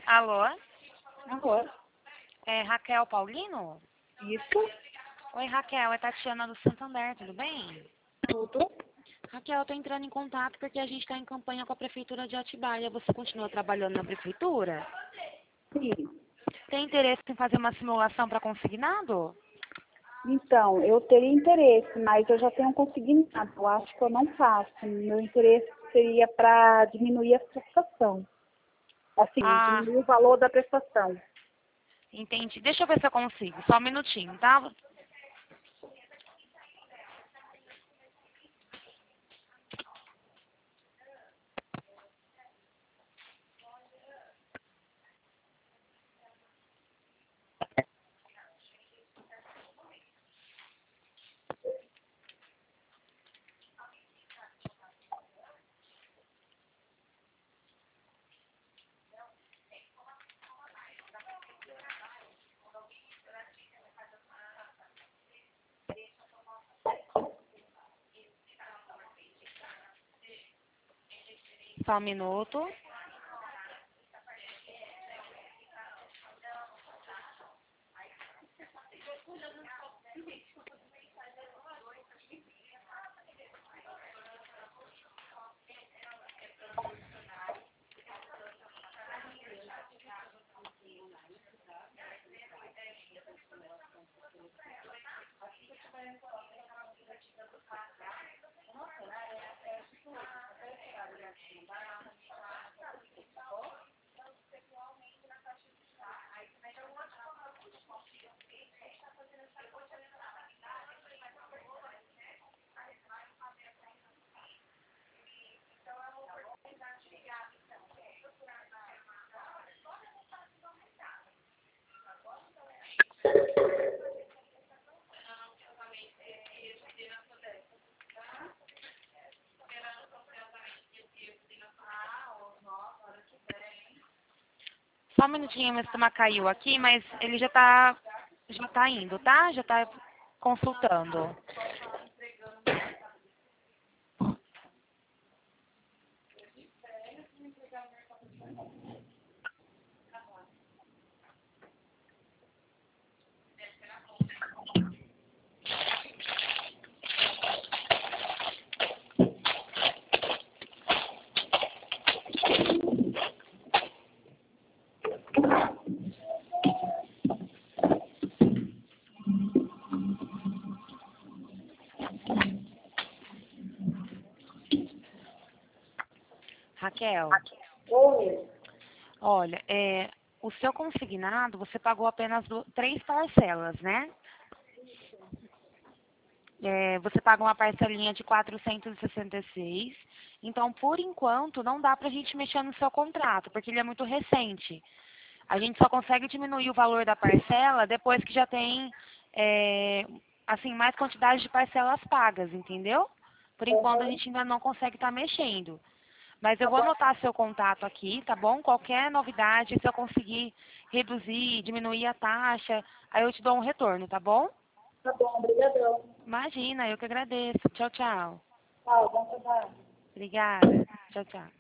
Alô? Alô? É Raquel Paulino? Isso? Oi, Raquel, é Tatiana do Santander, tudo bem? Tudo? Raquel, eu tô entrando em contato porque a gente está em campanha com a Prefeitura de Atibaia. Você continua trabalhando na Prefeitura? Sim. Tem interesse em fazer uma simulação para consignado? Então, eu teria interesse, mas eu já tenho consignado. Eu acho que eu não faço. Meu interesse seria para diminuir a prestação. Assim, Ah, diminuir o valor da prestação. entendi. Deixa eu ver se eu consigo. Só um minutinho, tá? Só um minuto. Só um minutinho, meu sistema caiu aqui, mas ele já tá indo, tá? Já tá consultando. Raquel, Oi. olha, o seu consignado, você pagou apenas 3 parcelas, né? Você paga uma parcelinha de 466. Então, por enquanto, não dá para a gente mexer no seu contrato, porque ele é muito recente. A gente só consegue diminuir o valor da parcela depois que já tem, assim, mais quantidade de parcelas pagas, entendeu? Por enquanto, a Uhum. gente ainda não consegue estar mexendo. Mas eu Tá vou bom. anotar seu contato aqui, tá bom? Qualquer novidade, se eu conseguir reduzir, diminuir a taxa, aí eu te dou um retorno, tá bom? Tá bom, obrigadão. Imagina, eu que agradeço. Tchau, tchau. Tchau, bom trabalho. Obrigada. Tchau, tchau.